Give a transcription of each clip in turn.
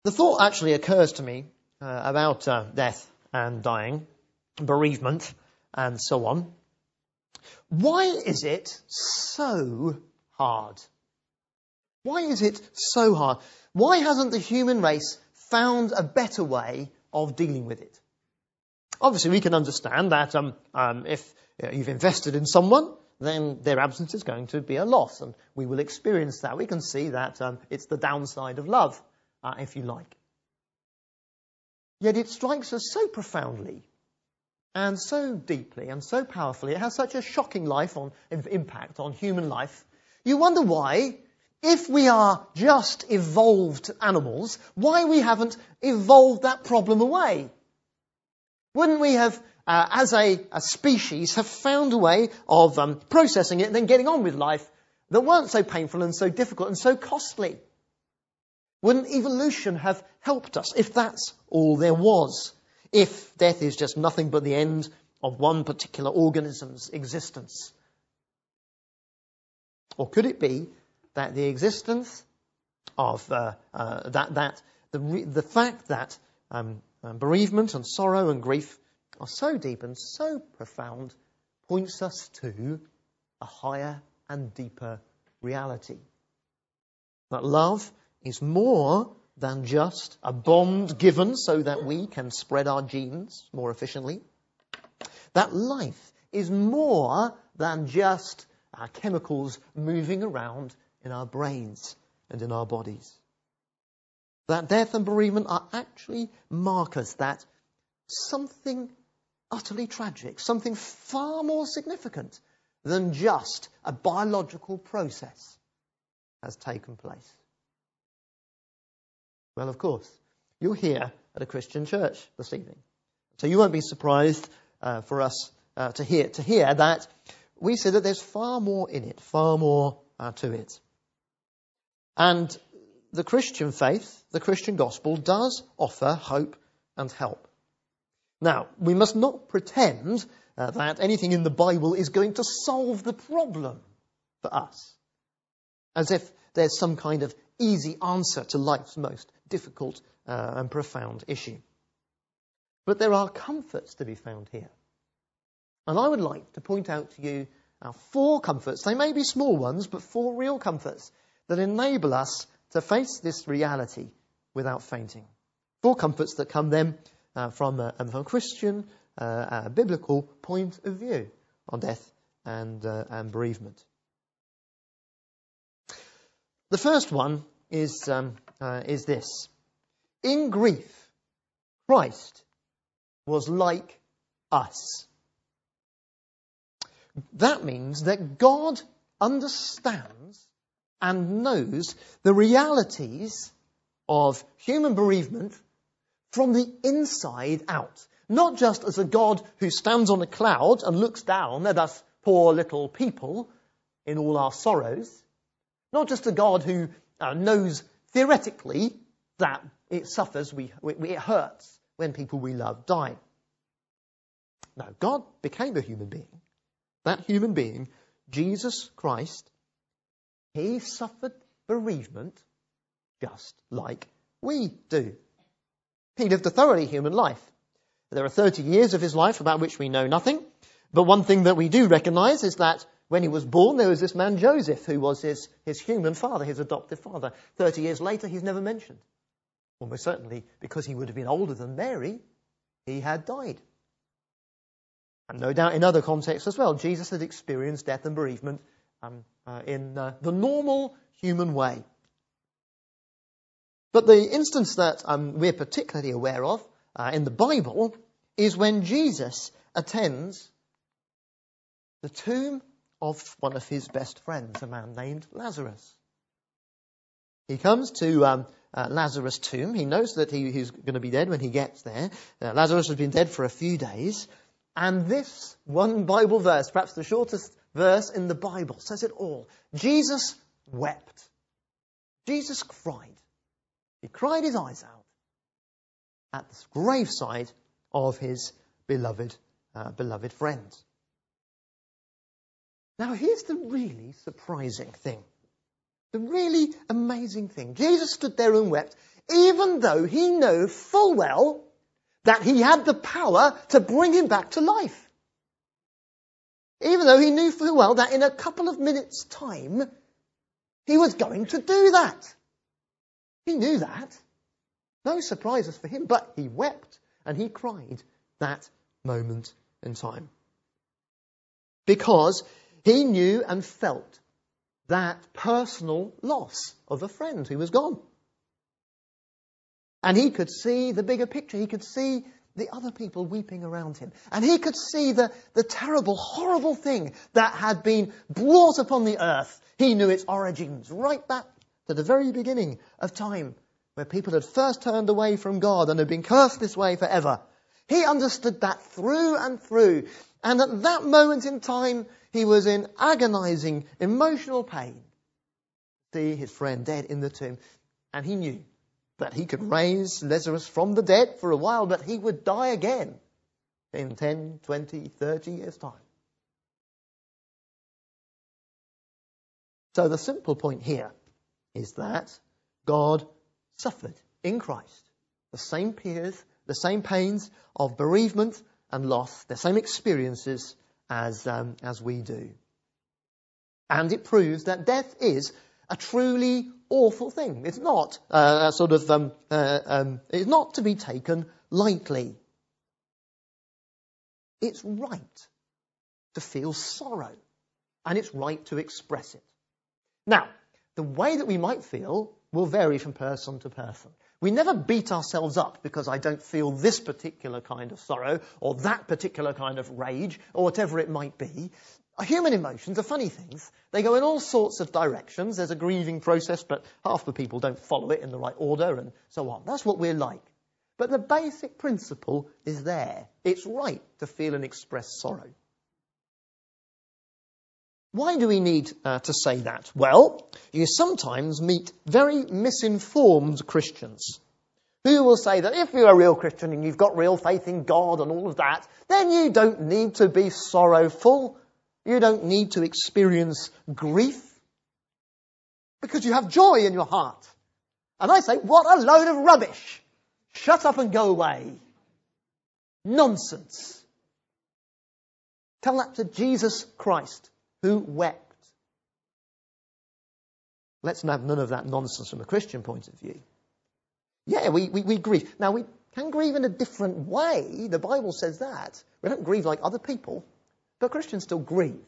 The thought actually occurs to me about death and dying, bereavement, and so on. Why is it so hard? Why is it so hard? Why hasn't the human race found a better way of dealing with it? Obviously, we can understand that if you've invested in someone, then their absence is going to be a loss, and we will experience that. We can see that it's the downside of love, if you like. Yet it strikes us so profoundly and so deeply and so powerfully. It has such a shocking impact on human life. You wonder why, if we are just evolved animals, why we haven't evolved that problem away. Wouldn't we have, as a species, have found a way of processing it and then getting on with life that weren't so painful and so difficult and so costly? Wouldn't evolution have helped us if that's all there was? If death is just nothing but the end of one particular organism's existence? Or could it be that the existence of the fact that bereavement and sorrow and grief are so deep and so profound points us to a higher and deeper reality? That love is more than just a bond given so that we can spread our genes more efficiently. That life is more than just our chemicals moving around in our brains and in our bodies. That death and bereavement are actually markers that something utterly tragic, something far more significant than just a biological process has taken place. Well, of course, you're here at a Christian church this evening. So you won't be surprised for us to hear that we say that there's far more in it, far more to it. And the Christian faith, the Christian gospel, does offer hope and help. Now, we must not pretend that anything in the Bible is going to solve the problem for us, as if there's some kind of easy answer to life's most difficult and profound issue. But there are comforts to be found here. And I would like to point out to you 4 comforts. They may be small ones, but 4 real comforts that enable us to face this reality without fainting. 4 comforts that come then from a Christian, biblical point of view on death and bereavement. The first one is this. In grief, Christ was like us. That means that God understands and knows the realities of human bereavement from the inside out. Not just as a God who stands on a cloud and looks down at us poor little people in all our sorrows. Not just a God who knows theoretically that it suffers, it hurts when people we love die. No, God became a human being. That human being, Jesus Christ, he suffered bereavement just like we do. He lived a thoroughly human life. There are 30 years of his life about which we know nothing. But one thing that we do recognise is that when he was born, there was this man Joseph, who was his human father, his adoptive father. 30 years later, he's never mentioned. Almost certainly because he would have been older than Mary, he had died. And no doubt in other contexts as well, Jesus had experienced death and bereavement in the normal human way. But the instance that we're particularly aware of in the Bible is when Jesus attends the tomb of one of his best friends, a man named Lazarus. He comes to Lazarus' tomb. He knows that he's going to be dead when he gets there. Lazarus has been dead for a few days. And this one Bible verse, perhaps the shortest verse in the Bible, says it all. Jesus wept. Jesus cried. He cried his eyes out at the graveside of his beloved friend. Now, here's the really surprising thing. The really amazing thing, Jesus stood there and wept, even though he knew full well that he had the power to bring him back to life. Even though he knew full well that in a couple of minutes' time, he was going to do that. He knew that. No surprises for him, but he wept and he cried that moment in time. Because he knew and felt that personal loss of a friend who was gone. And he could see the bigger picture. He could see the other people weeping around him. And he could see the terrible, horrible thing that had been brought upon the earth. He knew its origins right back to the very beginning of time, where people had first turned away from God and had been cursed this way forever. He understood that through and through. And at that moment in time, he was in agonizing, emotional pain. See his friend dead in the tomb. And he knew that he could raise Lazarus from the dead for a while, but he would die again in 10, 20, 30 years' time. So the simple point here is that God suffered in Christ the same fears, the same pains of bereavement and loss, the same experiences as we do. And it proves that death is a truly awful thing. It's not it's not to be taken lightly. It's right to feel sorrow, and it's right to express it. Now, the way that we might feel will vary from person to person. We never beat ourselves up because I don't feel this particular kind of sorrow or that particular kind of rage or whatever it might be. Human emotions are funny things. They go in all sorts of directions. There's a grieving process, but half the people don't follow it in the right order and so on. That's what we're like. But the basic principle is there. It's right to feel and express sorrow. Why do we need to say that? Well, you sometimes meet very misinformed Christians who will say that if you're a real Christian and you've got real faith in God and all of that, then you don't need to be sorrowful. You don't need to experience grief because you have joy in your heart. And I say, what a load of rubbish. Shut up and go away. Nonsense. Tell that to Jesus Christ, who wept. Let's have none of that nonsense from a Christian point of view. Yeah, we grieve. Now, we can grieve in a different way. The Bible says that. We don't grieve like other people, but Christians still grieve.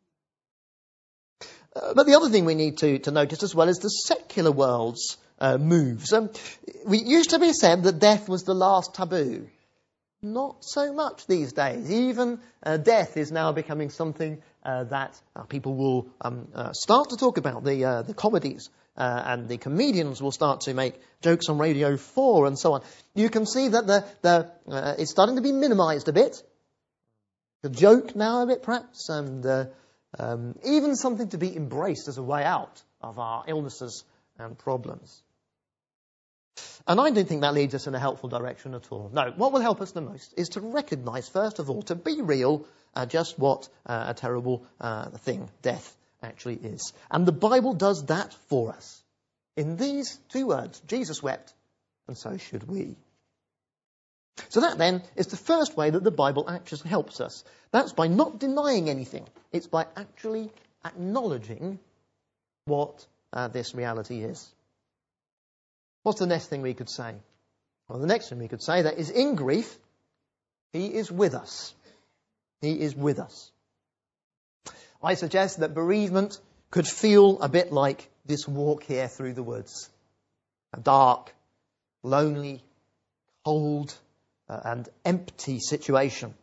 But the other thing we need to notice as well is the secular world's moves. We used to be said that death was the last taboo. Not so much these days. Even death is now becoming something that people will start to talk about. The comedies and the comedians will start to make jokes on Radio 4 and so on. You can see that it's starting to be minimised a bit. The joke now a bit perhaps, and even something to be embraced as a way out of our illnesses and problems. And I don't think that leads us in a helpful direction at all. No, what will help us the most is to recognise, first of all, to be real, just what a terrible thing death actually is. And the Bible does that for us. In these two words, Jesus wept, and so should we. So that then is the first way that the Bible actually helps us. That's by not denying anything. It's by actually acknowledging what this reality is. What's the next thing we could say? Well, the next thing we could say that is in grief, he is with us. He is with us. I suggest that bereavement could feel a bit like this walk here through the woods. A dark, lonely, cold, and empty situation.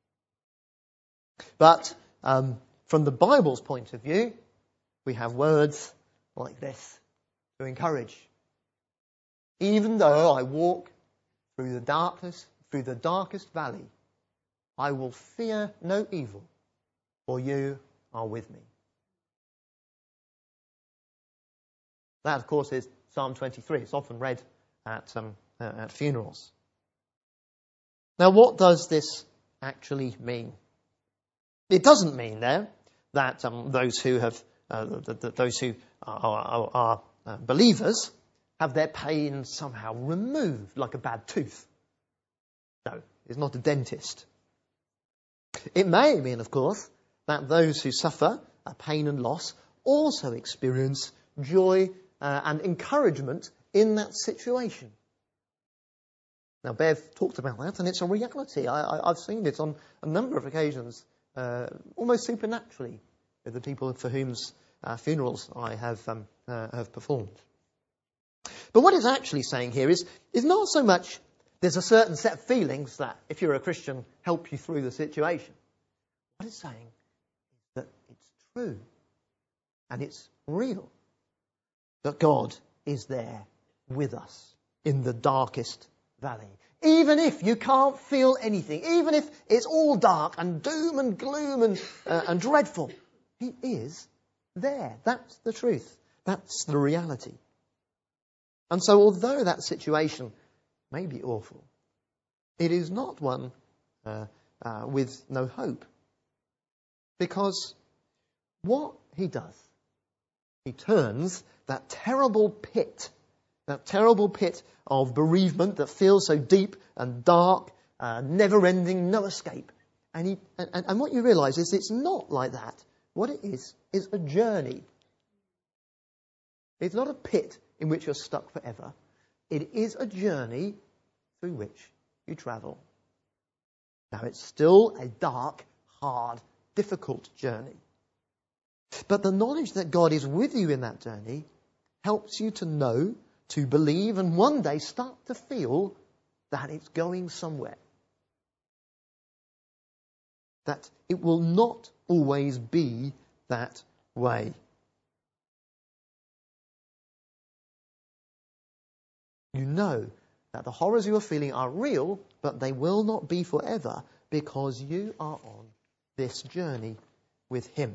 But from the Bible's point of view, we have words like this to encourage. Even though I walk through the darkness, through the darkest valley, I will fear no evil, for you are with me. That, of course, is Psalm 23. It's often read at funerals. Now, what does this actually mean? It doesn't mean there that those who are believers have their pain somehow removed, like a bad tooth. No, it's not a dentist. It may mean, of course, that those who suffer pain and loss also experience joy and encouragement in that situation. Now, Bev talked about that, and it's a reality. I've seen it on a number of occasions, almost supernaturally, with the people for whose funerals I have performed. But what it's actually saying here is not so much there's a certain set of feelings that, if you're a Christian, help you through the situation. What it's saying is that it's true and it's real that God is there with us in the darkest valley. Even if you can't feel anything, even if it's all dark and doom and gloom and dreadful, He is there. That's the truth. That's the reality. And so although that situation may be awful, it is not one with no hope. Because what He does, He turns that terrible pit of bereavement that feels so deep and dark, never-ending, no escape. And what you realise is it's not like that. What it is a journey. It's not a pit in which you're stuck forever. It is a journey through which you travel. Now, it's still a dark, hard, difficult journey. But the knowledge that God is with you in that journey helps you to know, to believe, and one day start to feel that it's going somewhere. That it will not always be that way. You know that the horrors you are feeling are real, but they will not be forever because you are on this journey with Him.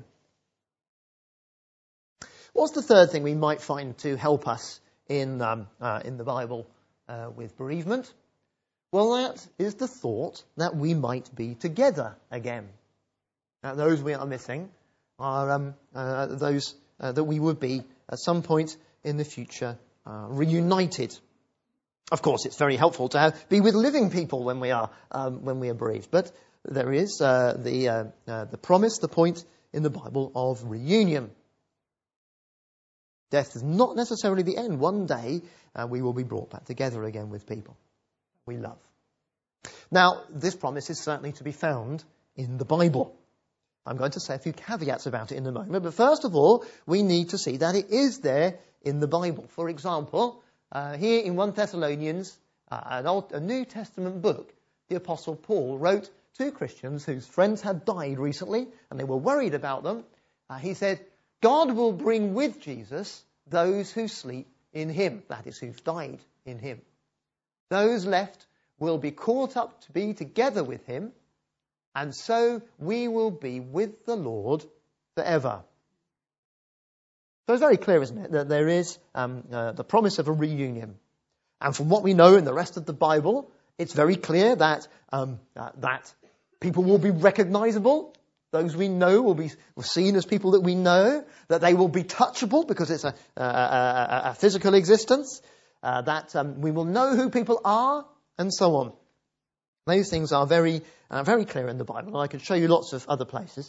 What's the third thing we might find to help us in the Bible with bereavement? Well, that is the thought that we might be together again. Those we are missing are those that we would be at some point in the future reunited. Of course, it's very helpful to be with living people when we are bereaved. But there is the promise, the point in the Bible of reunion. Death is not necessarily the end. One day we will be brought back together again with people we love. Now, this promise is certainly to be found in the Bible. I'm going to say a few caveats about it in a moment. But first of all, we need to see that it is there in the Bible. For example, here in 1 Thessalonians, a New Testament book, the Apostle Paul wrote to Christians whose friends had died recently and they were worried about them. He said, God will bring with Jesus those who sleep in Him, that is, who've died in Him. Those left will be caught up to be together with Him, and so we will be with the Lord forever. So it's very clear, isn't it, that there is the promise of a reunion. And from what we know in the rest of the Bible, it's very clear that people will be recognizable. Those we know will be seen as people that we know. That they will be touchable because it's a physical existence. That we will know who people are, and so on. Those things are very clear in the Bible. I could show you lots of other places.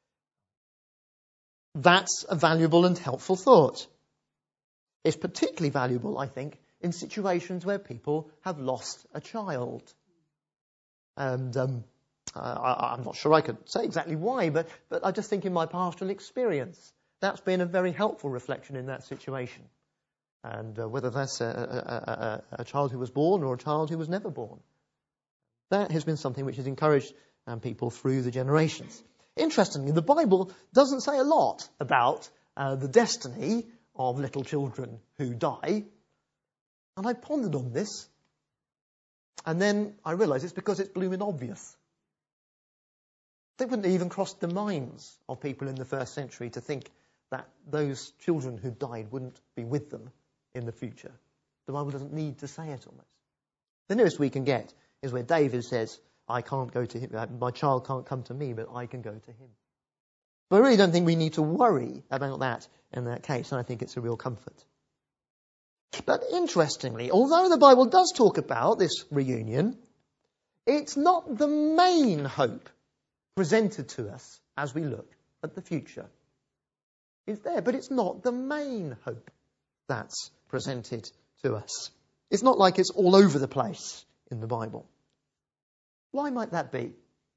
That's a valuable and helpful thought. It's particularly valuable, I think, in situations where people have lost a child. And I'm not sure I could say exactly why, but I just think in my pastoral experience, that's been a very helpful reflection in that situation. And whether that's a child who was born or a child who was never born. That has been something which has encouraged people through the generations. Interestingly, the Bible doesn't say a lot about the destiny of little children who die. And I pondered on this. And then I realised it's because it's blooming obvious. They wouldn't have even crossed the minds of people in the first century to think that those children who died wouldn't be with them in the future. The Bible doesn't need to say it almost. The nearest we can get is where David says, I can't go to him, my child can't come to me, but I can go to him. But I really don't think we need to worry about that in that case, and I think it's a real comfort. But interestingly, although the Bible does talk about this reunion, it's not the main hope presented to us as we look at the future. It's there, but it's not the main hope that's presented to us. It's not like it's all over the place in the Bible. Why might that be?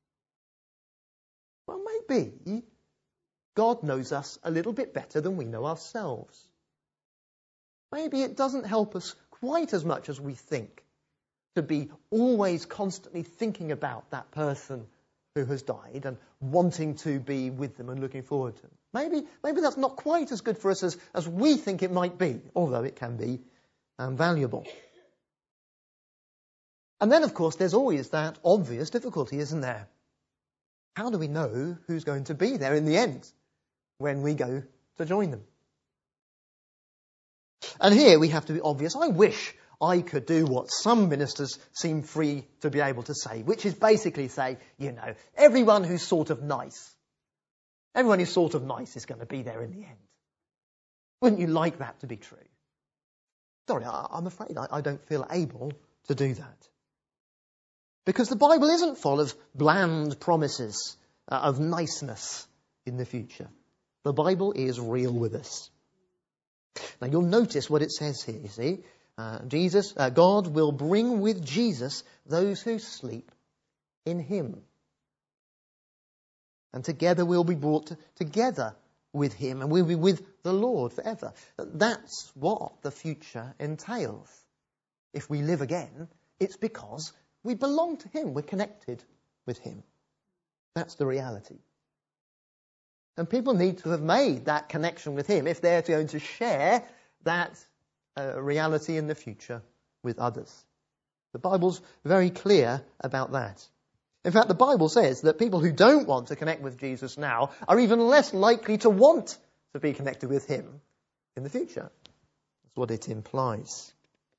Well, maybe God knows us a little bit better than we know ourselves. Maybe it doesn't help us quite as much as we think to be always constantly thinking about that person who has died and wanting to be with them and looking forward to them. Maybe that's not quite as good for us as we think it might be, although it can be valuable. And then, of course, there's always that obvious difficulty, isn't there? How do we know who's going to be there in the end when we go to join them? And here we have to be obvious. I wish I could do what some ministers seem free to be able to say, which is basically say, everyone who's sort of nice is going to be there in the end. Wouldn't you like that to be true? Sorry, I'm afraid I don't feel able to do that. Because the Bible isn't full of bland promises of niceness in the future. The Bible is real with us. Now you'll notice what it says here, you see. God will bring with Jesus those who sleep in him. And together we'll be brought together with him, and we'll be with the Lord forever. That's what the future entails. If we live again, it's because we belong to him. We're connected with him. That's the reality. And people need to have made that connection with him if they're going to share that reality in the future with others. The Bible's very clear about that. In fact, the Bible says that people who don't want to connect with Jesus now are even less likely to want to be connected with him in the future. That's what it implies.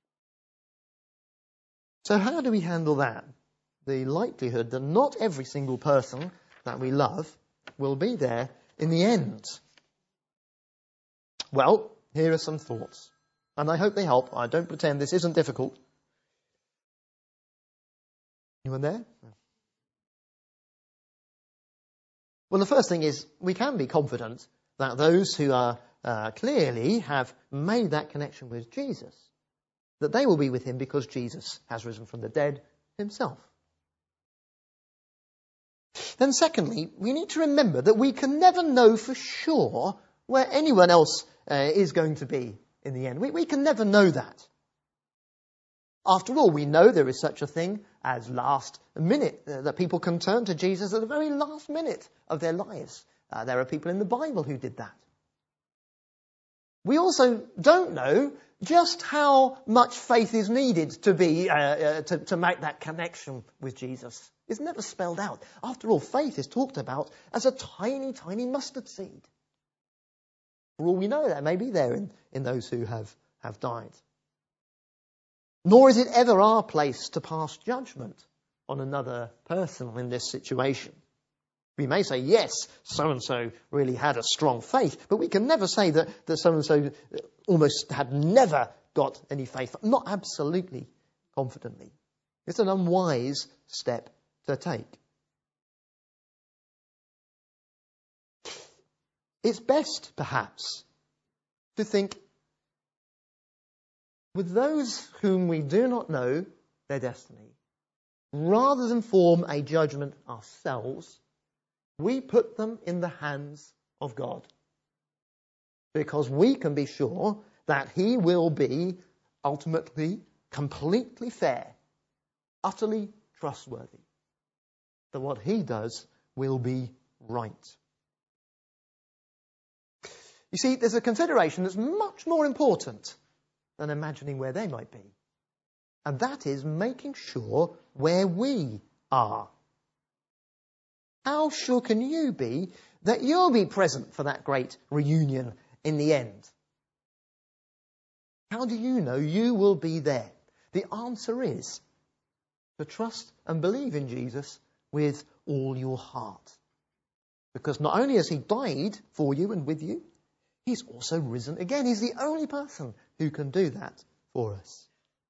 So how do we handle that? The likelihood that not every single person that we love will be there in the end. Well, here are some thoughts. And I hope they help. I don't pretend this isn't difficult. Anyone there? Well, the first thing is we can be confident that those who are clearly have made that connection with Jesus, that they will be with him because Jesus has risen from the dead himself. Then secondly, we need to remember that we can never know for sure where anyone else is going to be in the end. We can never know that. After all, we know there is such a thing as last minute, that people can turn to Jesus at the very last minute of their lives. There are people in the Bible who did that. We also don't know just how much faith is needed to be to make that connection with Jesus. It's never spelled out. After all, faith is talked about as a tiny, tiny mustard seed. For all we know, that may be there in those who have died. Nor is it ever our place to pass judgment on another person in this situation. We may say, yes, so-and-so really had a strong faith, but we can never say that so-and-so almost had never got any faith. Not absolutely confidently. It's an unwise step to take. It's best, perhaps, to think with those whom we do not know their destiny, rather than form a judgment ourselves, we put them in the hands of God. Because we can be sure that he will be ultimately completely fair, utterly trustworthy. That what he does will be right. You see, there's a consideration that's much more important than imagining where they might be. And that is making sure where we are. How sure can you be that you'll be present for that great reunion in the end? How do you know you will be there? The answer is to trust and believe in Jesus with all your heart. Because not only has he died for you and with you, he's also risen again. He's the only person who can do that for us.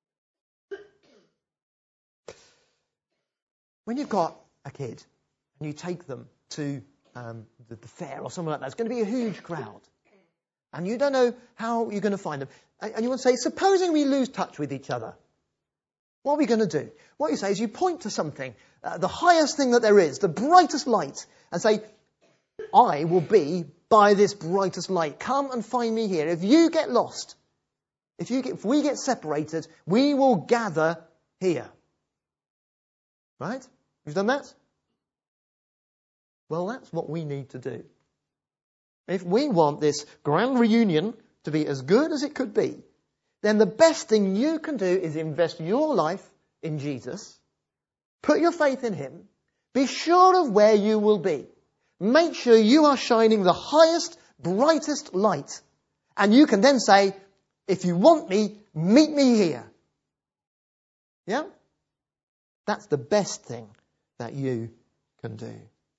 When you've got a kid and you take them to the fair or something like that, it's going to be a huge crowd. And you don't know how you're going to find them. And you want to say, supposing we lose touch with each other, what are we going to do? What you say is you point to something, the highest thing that there is, the brightest light, and say, I will be by this brightest light. Come and find me here. If you get lost, if we get separated, we will gather here. Right? You've done that? Well, that's what we need to do. If we want this grand reunion to be as good as it could be, then the best thing you can do is invest your life in Jesus, put your faith in him, be sure of where you will be. Make sure you are shining the highest, brightest light. And you can then say, if you want me, meet me here. Yeah? That's the best thing that you can do.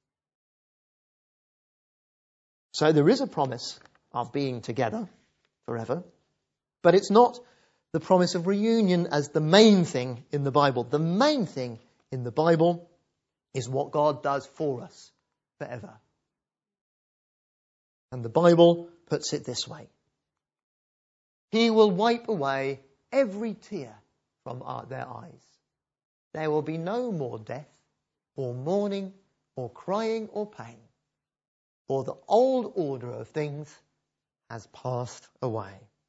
So there is a promise of being together forever, but it's not the promise of reunion as the main thing in the Bible. The main thing in the Bible is what God does for us forever. And the Bible puts it this way. He will wipe away every tear from their eyes. There will be no more death, or mourning, or crying, or pain. For the old order of things has passed away.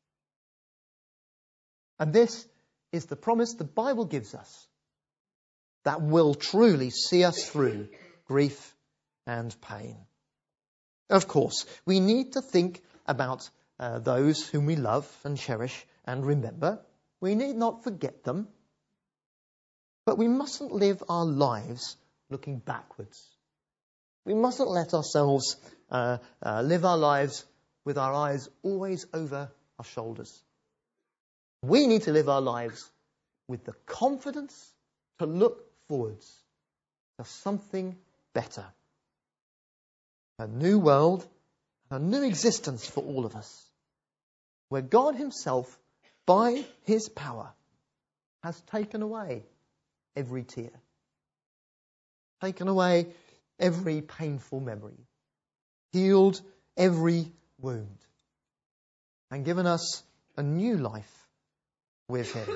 And this is the promise the Bible gives us that will truly see us through grief and pain. Of course, we need to think about those whom we love and cherish and remember. We need not forget them. But we mustn't live our lives looking backwards. We mustn't let ourselves live our lives with our eyes always over our shoulders. We need to live our lives with the confidence to look forwards to something better. A new world, a new existence for all of us, where God himself, by his power, has taken away every tear, taken away every painful memory, healed every wound, and given us a new life with him.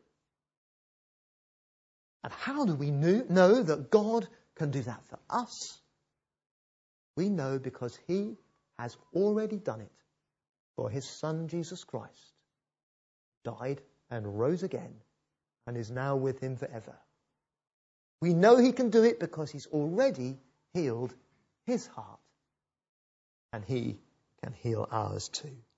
And how do we know that God can do that for us? We know because he has already done it for his Son Jesus Christ, died and rose again, and is now with him forever. We know he can do it because he's already healed his heart, and he can heal ours too.